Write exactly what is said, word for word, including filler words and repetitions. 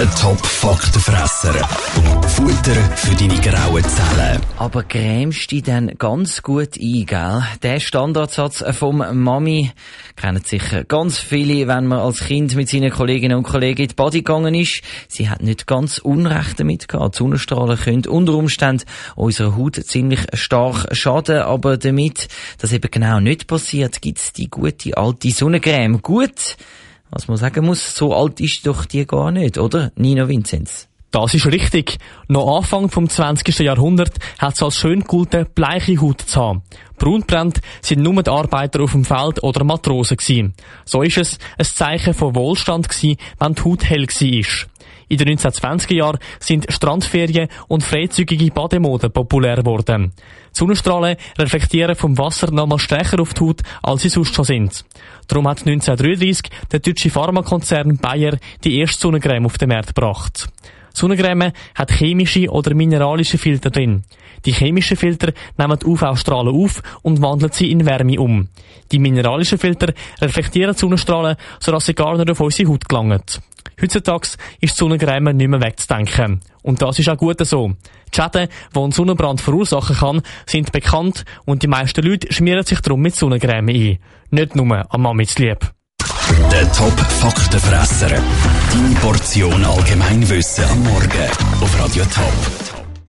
Der Top-Faktenfresser. Futter für deine grauen Zellen. Aber cremst dich dann ganz gut ein, gell? Der Standardsatz vom Mami kennen sicher ganz viele, wenn man als Kind mit seinen Kolleginnen und Kollegen in die Body gegangen ist. Sie hat nicht ganz Unrecht damit gehabt. Die Sonnenstrahlen können unter Umständen unserer Haut ziemlich stark schaden, aber damit das eben genau nicht passiert, gibt's die gute alte Sonnencreme. Gut, was man sagen muss, so alt ist doch die gar nicht, oder? Nino Vinzenz. Das ist richtig. Noch Anfang vom zwanzigsten Jahrhundert hat es als schön gelte, bleiche Haut zu haben. Braunbrennt sind nur die Arbeiter auf dem Feld oder Matrosen gewesen. So ist es ein Zeichen von Wohlstand gewesen, wenn die Haut hell war. In den neunzehnhundertzwanziger Jahren sind Strandferien und freizügige Bademoden populär geworden. Die Sonnenstrahlen reflektieren vom Wasser nochmal stärker auf die Haut, als sie sonst schon sind. Darum hat neunzehnhundertdreiunddreissig der deutsche Pharmakonzern Bayer die erste Sonnencreme auf den Markt gebracht. Sonnencreme hat chemische oder mineralische Filter drin. Die chemischen Filter nehmen die U V-Strahlen auf und wandeln sie in Wärme um. Die mineralischen Filter reflektieren die Sonnenstrahlen, sodass sie gar nicht auf unsere Haut gelangen. Heutzutage ist die Sonnencreme nicht mehr wegzudenken. Und das ist auch gut so. Die Schäden, die ein Sonnenbrand verursachen kann, sind bekannt und die meisten Leute schmieren sich darum mit Sonnencreme ein. Nicht nur am Mamitzlieb. Der Top-Faktenfresser. Deine Portion Allgemeinwissen am Morgen auf Radio Top.